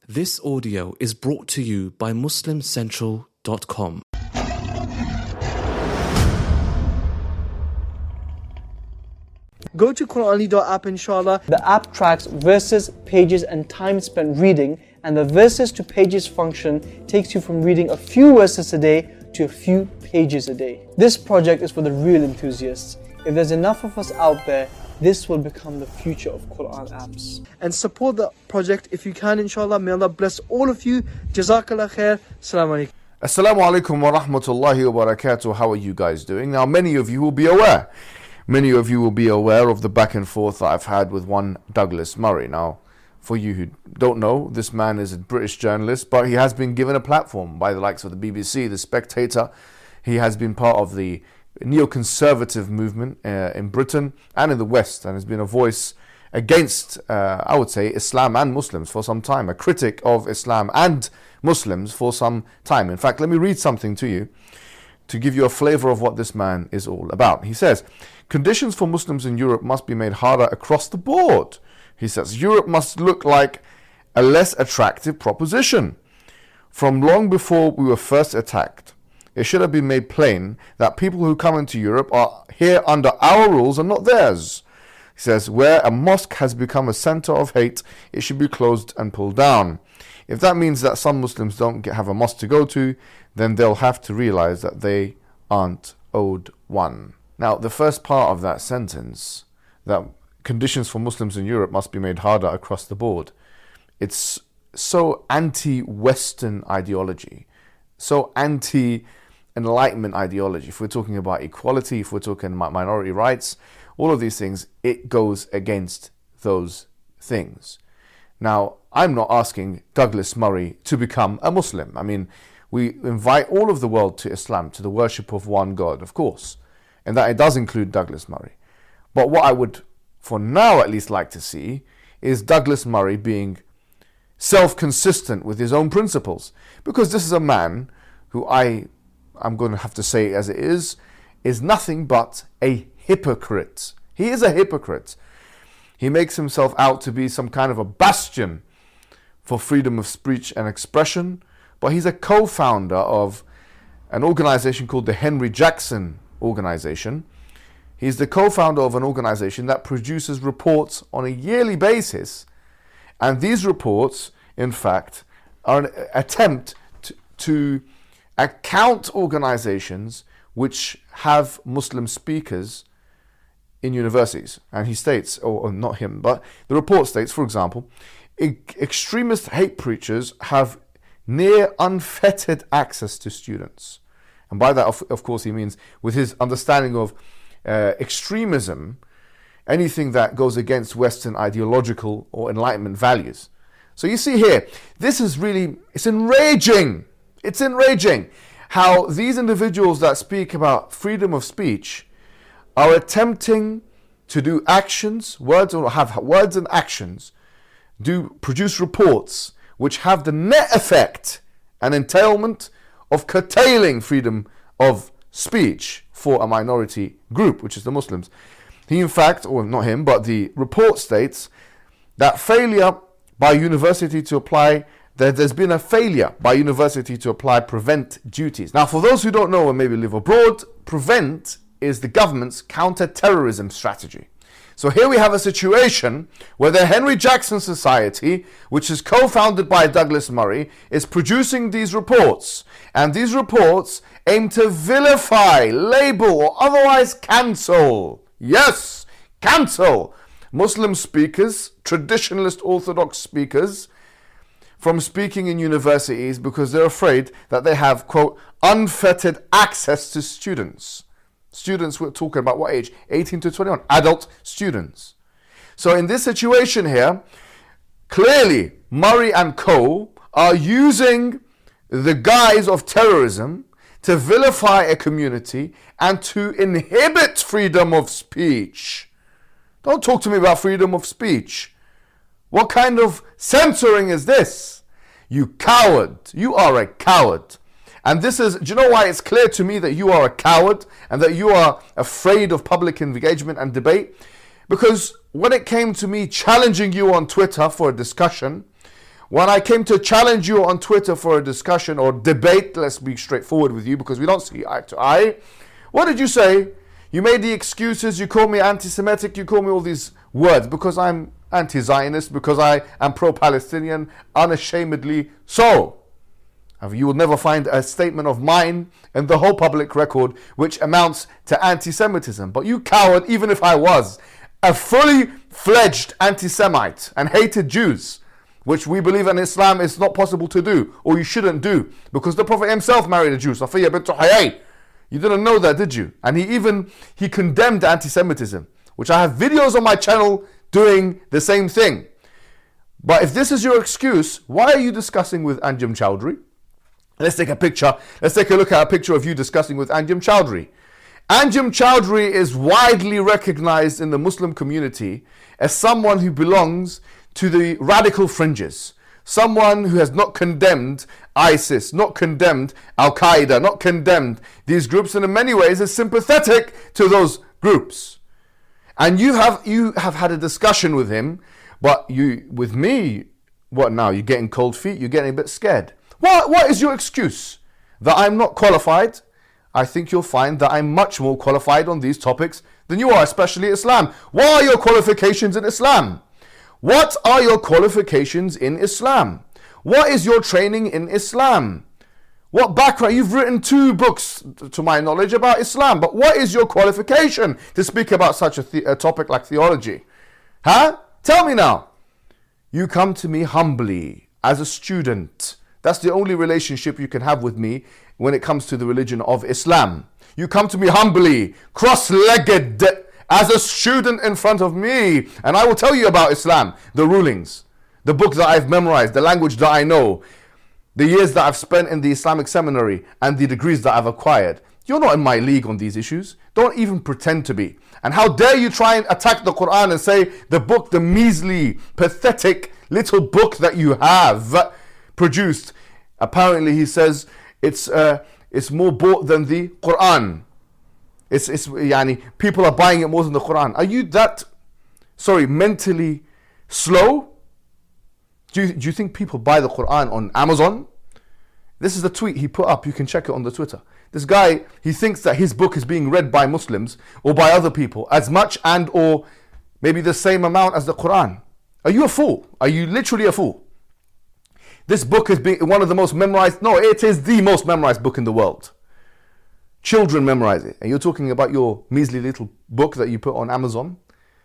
This audio is brought to you by MuslimCentral.com. Go to Quranly.app, inshallah. The app tracks verses, pages and time spent reading, and the verses to pages function takes you from reading a few verses a day to a few pages a day. This project is for the real enthusiasts. If there's enough of us out there, this will become the future of Quran apps. And support the project if you can, inshallah. May Allah bless all of you. Jazakallah khair. Assalamu alaikum. Assalamu alaikum wa rahmatullahi wa barakatuh. How are you guys doing? Now, many of you will be aware of the back and forth that I've had with one Douglas Murray. Now, for you who don't know, this man is a British journalist, but he has been given a platform by the likes of the BBC, The Spectator. He has been part of the neoconservative movement in Britain and in the West, and has been a voice against, I would say, Islam and Muslims for some time, a critic of Islam and Muslims for some time. In fact, let me read something to you to give you a flavor of what this man is all about. He says, conditions for Muslims in Europe must be made harder across the board. He says, Europe must look like a less attractive proposition. From long before we were first attacked, it should have been made plain that people who come into Europe are here under our rules and not theirs. He says, where a mosque has become a center of hate, it should be closed and pulled down. If that means that some Muslims don't have a mosque to go to, then they'll have to realize that they aren't owed one. Now, the first part of that sentence, that conditions for Muslims in Europe must be made harder across the board, it's so anti-Western ideology, so anti-Enlightenment ideology. If we're talking about equality, if we're talking about minority rights, all of these things, it goes against those things. Now, I'm not asking Douglas Murray to become a Muslim. I mean, we invite all of the world to Islam, to the worship of one God, of course, and that it does include Douglas Murray. But what I would, for now at least, like to see is Douglas Murray being self-consistent with his own principles, because this is a man who I'm going to have to say as it is nothing but a hypocrite. He is a hypocrite. He makes himself out to be some kind of a bastion for freedom of speech and expression, but he's a co-founder of an organization called the Henry Jackson Organization. He's the co-founder of an organization that produces reports on a yearly basis, and these reports, in fact, are an attempt to account organizations which have Muslim speakers in universities. And he states, or not him, but the report states, for example, extremist hate preachers have near unfettered access to students. And by that, of course, he means, with his understanding of extremism, anything that goes against Western ideological or Enlightenment values. So you see here, this is really, it's enraging. It's enraging how these individuals that speak about freedom of speech are attempting to do actions, words, or have words and actions, produce reports which have the net effect and entailment of curtailing freedom of speech for a minority group, which is the Muslims. He, in fact, or not him, but the report states that there's been a failure by university to apply prevent duties. Now, for those who don't know and maybe live abroad, prevent is the government's counter-terrorism strategy. So here we have a situation where the Henry Jackson Society, which is co-founded by Douglas Murray, is producing these reports. And these reports aim to vilify, label, or otherwise cancel. Yes, cancel Muslim speakers, traditionalist Orthodox speakers, from speaking in universities because they're afraid that they have, quote, unfettered access to students. Students, we're talking about what age? 18 to 21, adult students. So in this situation here, clearly Murray and co. are using the guise of terrorism to vilify a community and to inhibit freedom of speech. Don't talk to me about freedom of speech. What kind of censoring is this? You coward. You are a coward. And this is, do you know why it's clear to me that you are a coward and that you are afraid of public engagement and debate? Because when it came to me challenging you on Twitter for a discussion, When I came to challenge you on Twitter for a discussion or debate, let's be straightforward with you because we don't see eye to eye, what did you say? You made the excuses, you called me anti-Semitic, you called me all these words because I'm anti-Zionist, because I am pro-Palestinian, unashamedly so. You will never find a statement of mine in the whole public record which amounts to anti-Semitism. But you coward, even if I was a fully fledged anti-Semite and hated Jews, which we believe in Islam is not possible to do, or you shouldn't do, because the Prophet himself married a Jew, Safiya bint Huyay. You didn't know that, did you? And he condemned anti-Semitism, which I have videos on my channel doing the same thing. But if this is your excuse, why are you discussing with Anjem Choudary? Let's take a picture. Let's take a look at a picture of you discussing with Anjem Choudary. Anjem Choudary is widely recognized in the Muslim community as someone who belongs to the radical fringes. Someone who has not condemned ISIS, not condemned Al-Qaeda, not condemned these groups, and in many ways is sympathetic to those groups. And you have had a discussion with him, but with me, what now? You're getting cold feet, you're getting a bit scared. What is your excuse? That I'm not qualified? I think you'll find that I'm much more qualified on these topics than you are, especially Islam. What are your qualifications in Islam? What are your qualifications in Islam? What is your training in Islam? What background? You've written 2 books, to my knowledge, about Islam, but what is your qualification to speak about such a topic like theology? Huh? Tell me now. You come to me humbly, as a student. That's the only relationship you can have with me when it comes to the religion of Islam. You come to me humbly, cross-legged, as a student in front of me, and I will tell you about Islam, the rulings, the book that I've memorized, the language that I know, the years that I've spent in the Islamic seminary, and the degrees that I've acquired. You're not in my league on these issues. Don't even pretend to be. And how dare you try and attack the Quran and say the book, the measly, pathetic little book that you have produced. Apparently, he says it's more bought than the Quran. People are buying it more than the Quran. Are you that, mentally slow? Do you think people buy the Quran on Amazon? This is the tweet he put up. You can check it on the Twitter. This guy, he thinks that his book is being read by Muslims or by other people as much and or maybe the same amount as the Quran. Are you a fool? Are you literally a fool? This book is one of the most memorized. No, it is the most memorized book in the world. Children memorize it. And you're talking about your measly little book that you put on Amazon.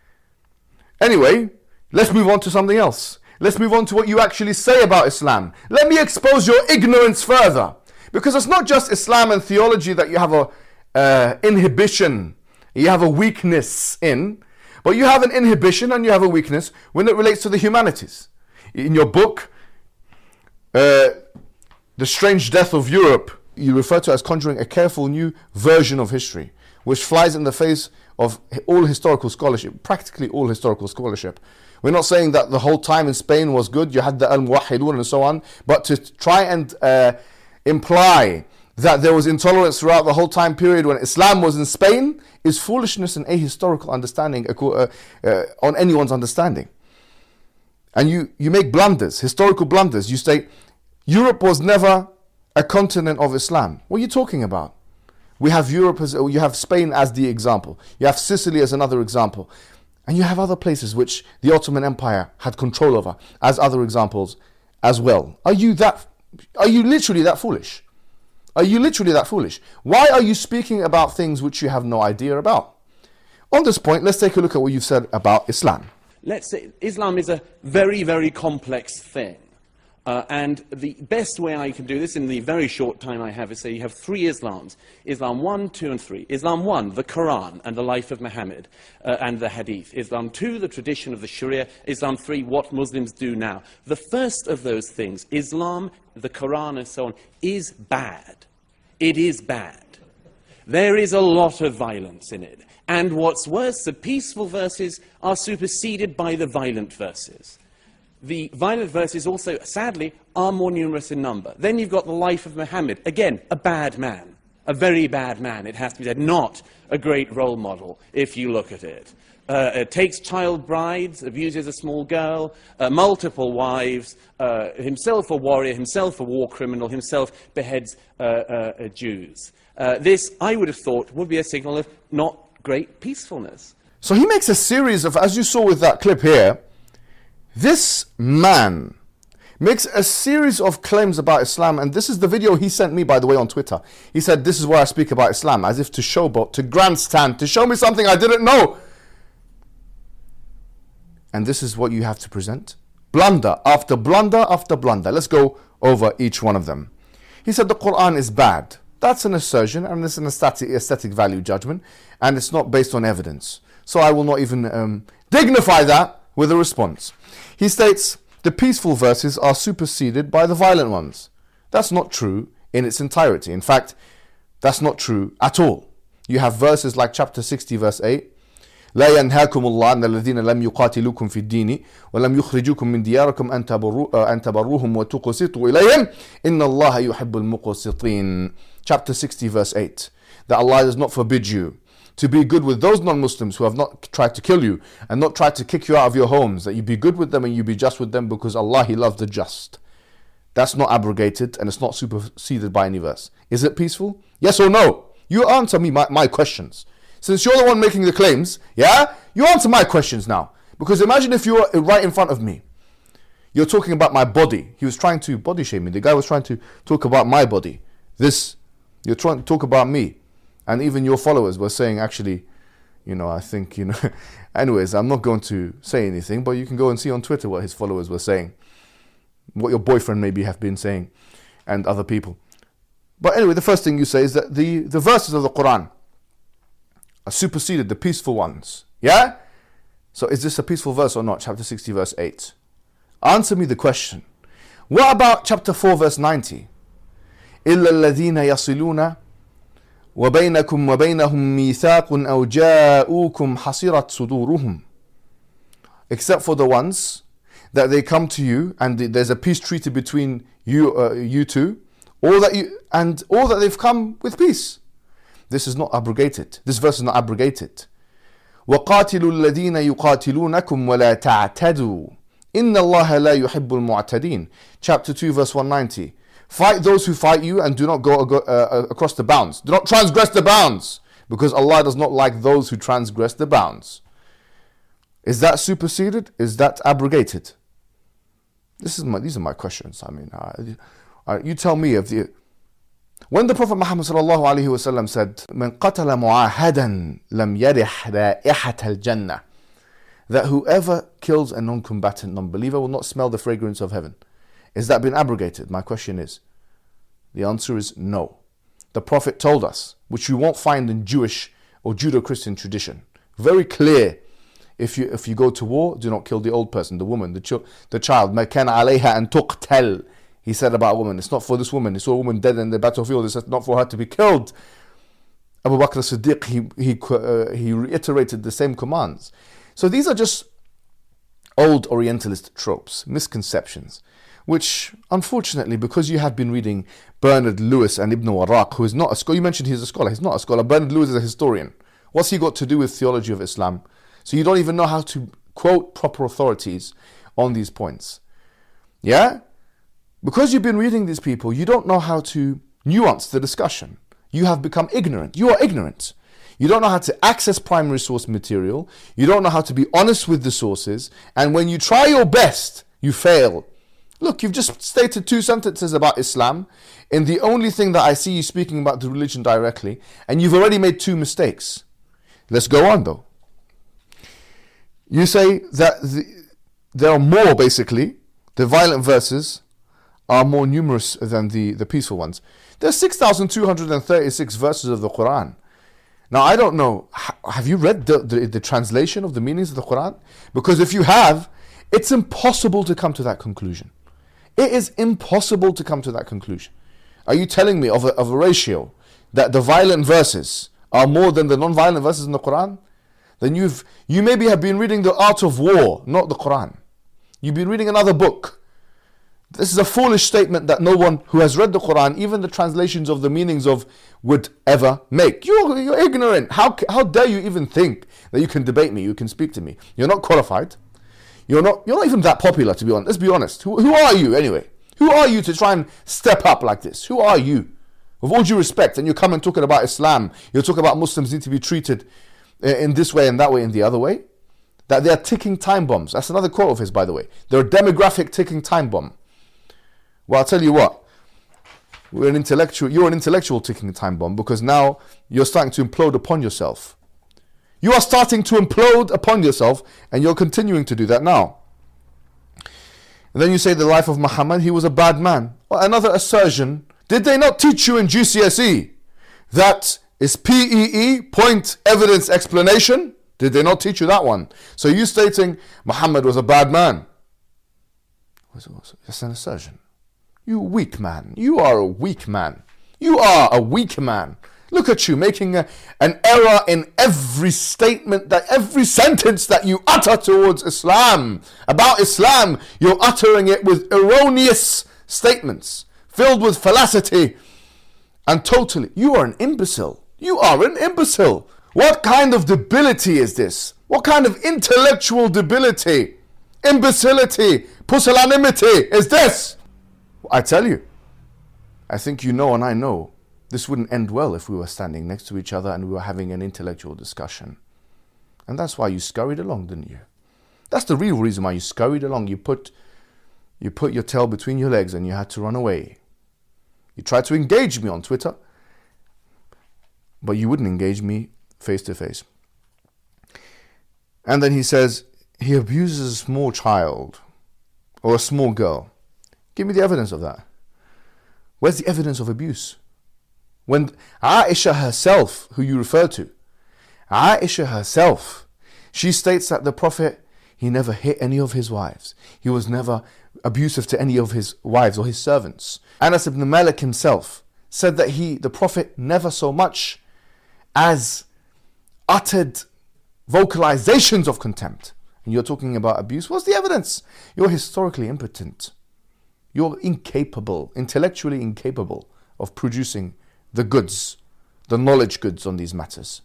Anyway, let's move on to something else. Let's move on to what you actually say about Islam. Let me expose your ignorance further. Because it's not just Islam and theology that you have a inhibition, you have a weakness in, but you have an inhibition and you have a weakness when it relates to the humanities. In your book, The Strange Death of Europe, you refer to as conjuring a careful new version of history, which flies in the face of all historical scholarship, practically all historical scholarship. We're not saying that the whole time in Spain was good, you had the Al-Muwahhidun and so on, but to try and imply that there was intolerance throughout the whole time period when Islam was in Spain is foolishness and ahistorical understanding on anyone's understanding. And you make blunders, historical blunders. You say Europe was never a continent of Islam. What are you talking about? We have Europe you have Spain as the example. You have Sicily as another example. And you have other places which the Ottoman Empire had control over as other examples as well. Are you literally that foolish? Are you literally that foolish? Why are you speaking about things which you have no idea about? On this point, let's take a look at what you've said about Islam. Let's say Islam is a very, very complex thing. And the best way I can do this in the very short time I have is say you have 3 Islams. Islam 1, 2 and 3. Islam 1, the Quran and the life of Muhammad and the Hadith. Islam 2, the tradition of the Sharia. Islam 3, what Muslims do now. The first of those things, Islam, the Quran and so on, is bad. It is bad. There is a lot of violence in it. And what's worse, the peaceful verses are superseded by the violent verses. The violent verses also, sadly, are more numerous in number. Then you've got the life of Muhammad. Again, a bad man. A very bad man, it has to be said. Not a great role model, if you look at it. takes child brides, abuses a small girl, multiple wives, himself a warrior, himself a war criminal, himself beheads Jews. This, I would have thought, would be a signal of not great peacefulness. So he makes a series of, as you saw with that clip here, this man makes a series of claims about Islam, and this is the video he sent me, by the way, on Twitter. He said, this is where I speak about Islam, as if to showboat, to grandstand, to show me something I didn't know. And this is what you have to present. Blunder after blunder after blunder. Let's go over each one of them. He said the Quran is bad. That's an assertion, and it's an aesthetic value judgment, and it's not based on evidence. So I will not even dignify that with a response. He states, the peaceful verses are superseded by the violent ones. That's not true in its entirety. In fact, that's not true at all. You have verses like chapter 60 verse 8. لا ينهاكم الله أن الذين لم يقاتلوكم في الدين ولم يخرجوكم من دياركم أن تبروهم وتقسطوا إليهم إن الله يحب المقسطين. Chapter 60 verse 8. That Allah does not forbid you to be good with those non-Muslims who have not tried to kill you and not tried to kick you out of your homes, that you be good with them and you be just with them, because Allah, He loves the just. That's not abrogated and it's not superseded by any verse. Is it peaceful? Yes or no? You answer me my questions. Since you're the one making the claims, yeah? You answer my questions now. Because imagine if you're right in front of me. You're talking about my body. He was trying to body shame me. The guy was trying to talk about my body. You're trying to talk about me. And even your followers were saying, actually, I think, anyways, I'm not going to say anything, but you can go and see on Twitter what his followers were saying, what your boyfriend maybe have been saying, and other people. But anyway, the first thing you say is that the verses of the Quran are superseded, the peaceful ones. Yeah? So is this a peaceful verse or not? Chapter 60 verse 8. Answer me the question. What about chapter 4 verse 90? إِلَّا الَّذِينَ يَصِلُونَ وَبَيْنَكُمْ وَبَيْنَهُمْ مِيثَاقٌ أَوْ جَاءُوكُمْ حَصِرَتْ صُدُورُهُمْ. Except for the ones that they come to you and there's a peace treaty between you two, all that they've come with peace. This is not abrogated. This verse is not abrogated. وَقَاتِلُوا الَّذِينَ يُقَاتِلُونَكُمْ وَلَا تَعْتَدُوا إِنَّ اللَّهَ لَا يُحِبُّ الْمُعْتَدِينَ. Chapter 2 verse 190. Fight those who fight you and do not go across the bounds. Do not transgress the bounds, because Allah does not like those who transgress the bounds. Is that superseded? Is that abrogated? These are my questions. I mean, you tell me when the Prophet Muhammad sallallahu alaihi wasallam said, "Man qatala mu'ahadan lam yarih ra'ihat al-jannah," that whoever kills a non-combatant non-believer will not smell the fragrance of heaven. Is that been abrogated? My question is, the answer is no. The Prophet told us, which you won't find in Jewish or Judeo-Christian tradition, very clear. If you go to war, do not kill the old person, the woman, the child. مَا كَانَ عَلَيْهَا أَن تُقْتَلْ. He said about a woman, it's not for this woman. He saw a woman dead in the battlefield. It's not for her to be killed. Abu Bakr as-Siddiq, he reiterated the same commands. So these are just old Orientalist tropes, misconceptions, which unfortunately, because you have been reading Bernard Lewis and Ibn Warraq, who is not a scholar, you mentioned he's a scholar. He's not a scholar. Bernard Lewis is a historian. What's he got to do with theology of Islam? So you don't even know how to quote proper authorities on these points. Yeah? Because you've been reading these people, you don't know how to nuance the discussion. You have become ignorant. You are ignorant. You don't know how to access primary source material. You don't know how to be honest with the sources. And when you try your best, you fail. Look, you've just stated 2 sentences about Islam in the only thing that I see you speaking about the religion directly, and you've already made 2 mistakes. Let's go on though. You say that there are more, basically, the violent verses are more numerous than the peaceful ones. There are 6,236 verses of the Quran. Now, I don't know, have you read the translation of the meanings of the Quran? Because if you have, it's impossible to come to that conclusion. It is impossible to come to that conclusion. Are you telling me of a ratio that the violent verses are more than the non-violent verses in the Quran? Then you maybe have been reading The Art of War, not the Quran. You've been reading another book. This is a foolish statement that no one who has read the Quran, even the translations of the meanings of, would ever make. You're ignorant. How dare you even think that you can debate me, you can speak to me? You're not qualified. You're not even that popular, to be honest. Let's be honest. Who are you anyway? Who are you to try and step up like this? Who are you? With all due respect, and you come and talking about Islam, you're talking about Muslims need to be treated in this way and that way and the other way. That they're ticking time bombs. That's another quote of his, by the way. They're a demographic ticking time bomb. Well, I'll tell you what. You're an intellectual ticking time bomb, because now you're starting to implode upon yourself. You are starting to implode upon yourself, and you're continuing to do that now. And then you say the life of Muhammad, he was a bad man. Well, another assertion. Did they not teach you in GCSE that is PEE, point, evidence, explanation? Did they not teach you that one? So you stating Muhammad was a bad man. That's an assertion. You weak man. You are a weak man. You are a weak man. Look at you making an error in every statement, that every sentence that you utter towards Islam, about Islam, you're uttering it with erroneous statements, filled with fallacy, and totally, you are an imbecile. You are an imbecile. What kind of debility is this? What kind of intellectual debility, imbecility, pusillanimity is this? I tell you, I think you know and I know, this wouldn't end well if we were standing next to each other and we were having an intellectual discussion. And that's why you scurried along, didn't you? That's the real reason why you scurried along. You put your tail between your legs and you had to run away. You tried to engage me on Twitter, but you wouldn't engage me face to face. And then he says, he abuses a small child or a small girl. Give me the evidence of that. Where's the evidence of abuse? When Aisha herself, who you refer to, Aisha herself, she states that the Prophet, he never hit any of his wives. He was never abusive to any of his wives or his servants. Anas ibn Malik himself said that the Prophet never so much as uttered vocalizations of contempt. And you're talking about abuse. What's the evidence? You're historically impotent. You're incapable, intellectually incapable of producing the goods, the knowledge goods on these matters.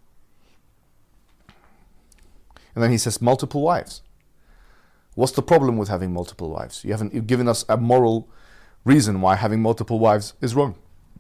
And then he says multiple wives. What's the problem with having multiple wives? You've given us a moral reason why having multiple wives is wrong.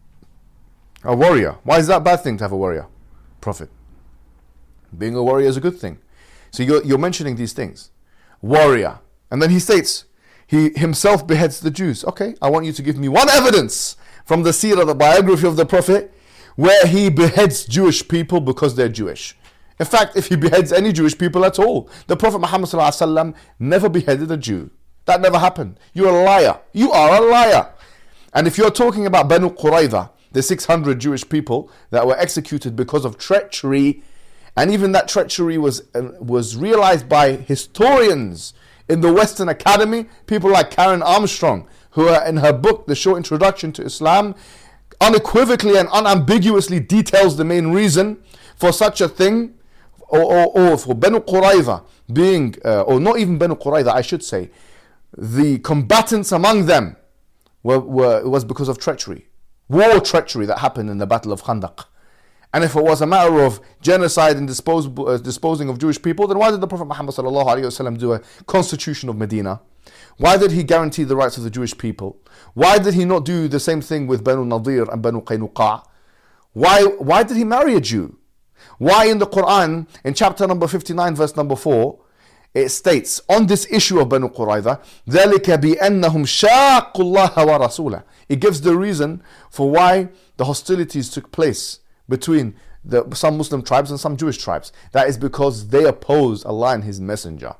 A warrior. Why is that a bad thing to have a warrior? Prophet. Being a warrior is a good thing. So you're mentioning these things. Warrior. And then he states, he himself beheads the Jews. Okay, I want you to give me one evidence from the seerah, the biography of the Prophet, where he beheads Jewish people because they're Jewish. In fact, if he beheads any Jewish people at all, the Prophet Muhammad ﷺ never beheaded a Jew. That never happened. You're a liar. You are a liar. And if you're talking about Banu Qurayza, the 600 Jewish people that were executed because of treachery, and even that treachery was realized by historians in the Western Academy, people like Karen Armstrong, who are in her book, The Short Introduction to Islam, unequivocally and unambiguously details the main reason for such a thing, or for Banu Qurayza being, or not even Banu Qurayza, I should say, the combatants among them was because of treachery, war treachery that happened in the Battle of Khandaq. And if it was a matter of genocide and disposing of Jewish people, then why did the Prophet Muhammad ﷺ do a constitution of Medina? Why did he guarantee the rights of the Jewish people? Why did he not do the same thing with Banu Nadir and Banu Qaynuqa'? Why did he marry a Jew? Why in the Quran, in chapter number 59, verse number 4, it states on this issue of Banu Qurayza, ذَلِكَ بِأَنَّهُمْ شَاقُوا اللَّهَ وَرَسُولَهُ. It gives the reason for why the hostilities took place between some Muslim tribes and some Jewish tribes. That is because they opposed Allah and His Messenger.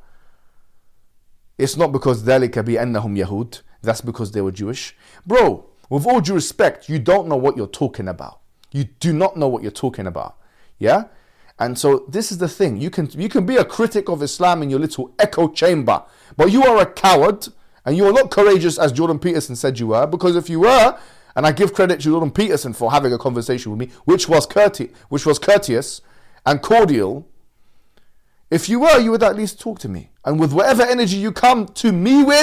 It's not because ذَلِكَ بِأَنَّهُمْ يَهُودٌ. That's because they were Jewish. Bro, with all due respect, you don't know what you're talking about. You do not know what you're talking about. Yeah? And so this is the thing. You can be a critic of Islam in your little echo chamber, but you are a coward and you are not courageous as Jordan Peterson said you were, because if you were, and I give credit to Jordan Peterson for having a conversation with me, which was courteous and cordial, if you were, you would at least talk to me. And with whatever energy you come to me with,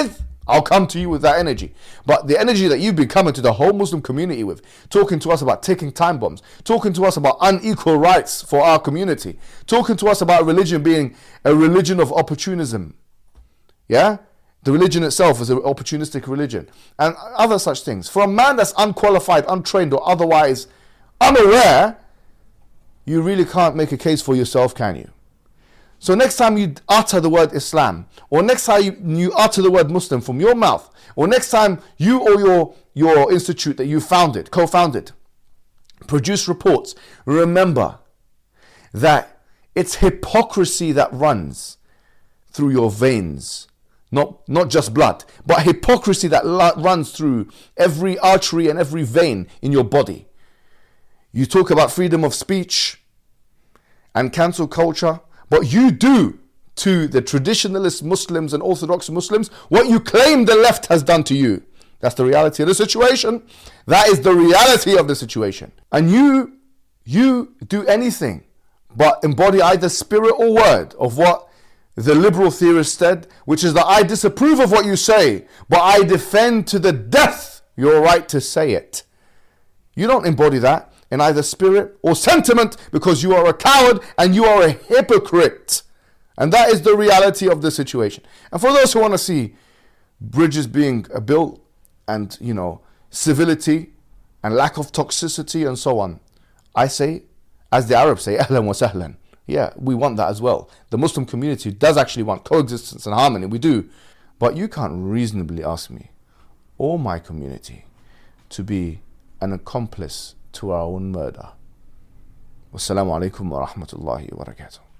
I'll come to you with that energy. But the energy that you've been coming to the whole Muslim community with, talking to us about ticking time bombs, talking to us about unequal rights for our community, talking to us about religion being a religion of opportunism. Yeah? The religion itself is an opportunistic religion. And other such things. For a man that's unqualified, untrained, or otherwise unaware, you really can't make a case for yourself, can you? So next time you utter the word Islam, or next time you utter the word Muslim from your mouth, or next time you or your institute that you founded, co-founded, produce reports, remember that it's hypocrisy that runs through your veins. Not just blood, but hypocrisy that runs through every artery and every vein in your body. You talk about freedom of speech and cancel culture, but you do to the traditionalist Muslims and Orthodox Muslims what you claim the left has done to you. That's the reality of the situation. That is the reality of the situation. And you do anything but embody either spirit or word of what the liberal theorist said, which is that I disapprove of what you say, but I defend to the death your right to say it. You don't embody that in either spirit or sentiment, because you are a coward and you are a hypocrite. And that is the reality of the situation. And for those who want to see bridges being built and, civility and lack of toxicity and so on, I say, as the Arabs say, ahlan wa sahlan. Yeah, we want that as well. The Muslim community does actually want coexistence and harmony. We do. But you can't reasonably ask me or my community to be an accomplice to our own murder. Wassalamu alaikum wa rahmatullahi wa barakatuh.